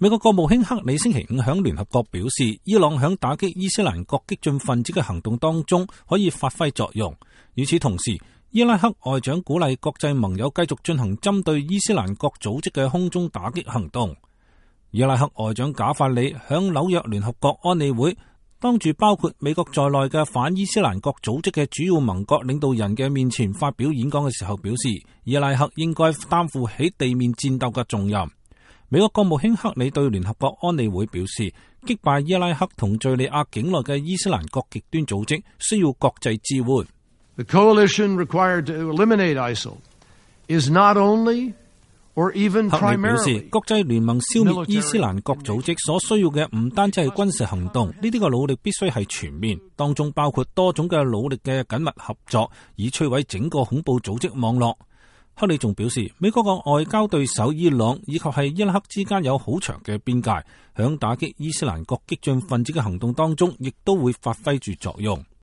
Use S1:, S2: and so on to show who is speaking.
S1: 美國國務卿克里星期五響聯合國表示，伊朗響打擊伊斯蘭國激進分子嘅行動當中可以發揮作用。與此同時，伊拉克外長鼓勵國際盟友繼續進行針對伊斯蘭國組織嘅空中打擊行動。伊拉克外長賈法里響紐約聯合國安理會當住包括美國在內嘅反伊斯蘭國組織嘅主要盟國領導人嘅面前發表演講嘅時候表示，伊拉克應該擔負起地面戰鬥嘅重任。美國國務卿克里對聯合國安理會表示，擊敗伊拉克同敘利亞境內嘅伊斯蘭國極端組織需要國際支援。
S2: The coalition required to eliminate ISIL is not only or even primarily。克里表示，國際聯盟消滅伊斯蘭國組織所需要嘅唔單止係軍事行動，呢啲嘅努力必須係全面，當中包括多種嘅努力嘅緊密合作，以摧毀整個恐怖組織網絡。克里仲表示，美國嘅外交對手伊朗以及係伊拉克之間有好長嘅邊界，響打擊伊斯蘭國激進分子嘅行動當中，亦都會發揮住作用。